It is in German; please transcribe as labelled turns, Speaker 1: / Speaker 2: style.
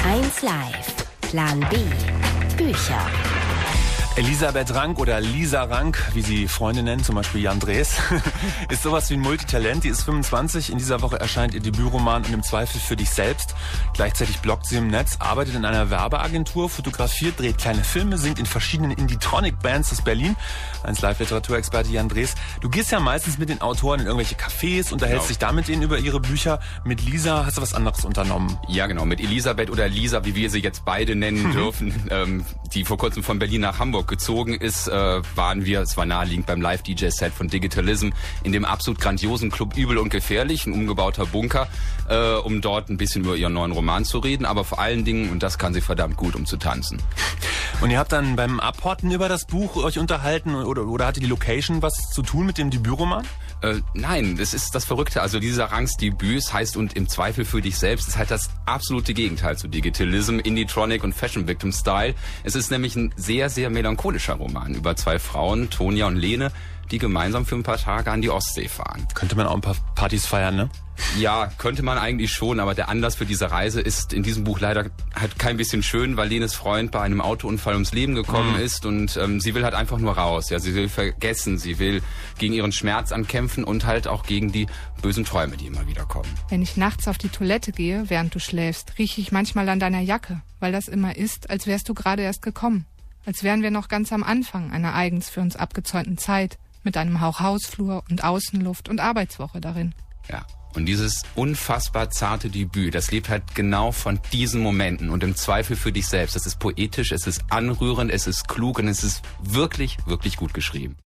Speaker 1: 1 Live. Plan B. Bücher.
Speaker 2: Elisabeth Rank oder Lisa Rank, wie sie Freunde nennen, zum Beispiel Jan Drees, ist sowas wie ein Multitalent. Die ist 25. In dieser Woche erscheint ihr Debütroman Und im Zweifel für dich selbst. Gleichzeitig bloggt sie im Netz, arbeitet in einer Werbeagentur, fotografiert, dreht kleine Filme, singt in verschiedenen Indie-Tronic-Bands aus Berlin. 1 Live-Literaturexperte Jan Drees. Du gehst ja meistens mit den Autoren in irgendwelche Cafés, unterhältst dich da mit denen über ihre Bücher. Mit Lisa hast du was anderes unternommen.
Speaker 3: Ja, genau. Mit Elisabeth oder Lisa, wie wir sie jetzt beide nennen dürfen, die vor kurzem von Berlin nach Hamburg gezogen ist, waren wir, es war naheliegend, beim Live-DJ-Set von Digitalism in dem absolut grandiosen Club Übel und Gefährlich, ein umgebauter Bunker, um dort ein bisschen über ihren neuen Roman zu reden, aber vor allen Dingen, und das kann sie verdammt gut, um zu tanzen.
Speaker 2: Und ihr habt dann beim Abhorten über das Buch euch unterhalten oder hatte die Location was zu tun mit dem Debütroman?
Speaker 3: Nein, das ist das Verrückte. Also Lisa Ranks Debüt heißt Und im Zweifel für dich selbst, ist halt das absolute Gegenteil zu Digitalism, Indie-Tronic und Fashion Victim Style. Es ist nämlich ein sehr, sehr melancholischer Roman über 2 Frauen, Tonja und Lene, die gemeinsam für ein paar Tage an die Ostsee fahren.
Speaker 2: Könnte man auch ein paar Partys feiern, ne?
Speaker 3: Ja, könnte man eigentlich schon, aber der Anlass für diese Reise ist in diesem Buch leider halt kein bisschen schön, weil Lenes Freund bei einem Autounfall ums Leben gekommen ist und sie will halt einfach nur raus. Ja, sie will vergessen, sie will gegen ihren Schmerz ankämpfen und halt auch gegen die bösen Träume, die immer wieder kommen.
Speaker 4: Wenn ich nachts auf die Toilette gehe, während du schläfst, rieche ich manchmal an deiner Jacke, weil das immer ist, als wärst du gerade erst gekommen. Als wären wir noch ganz am Anfang einer eigens für uns abgezäunten Zeit, mit einem Hauch Hausflur und Außenluft und Arbeitswoche darin.
Speaker 3: Ja. Und dieses unfassbar zarte Debüt, das lebt halt genau von diesen Momenten und im Zweifel für dich selbst. Es ist poetisch, es ist anrührend, es ist klug und es ist wirklich, wirklich gut geschrieben.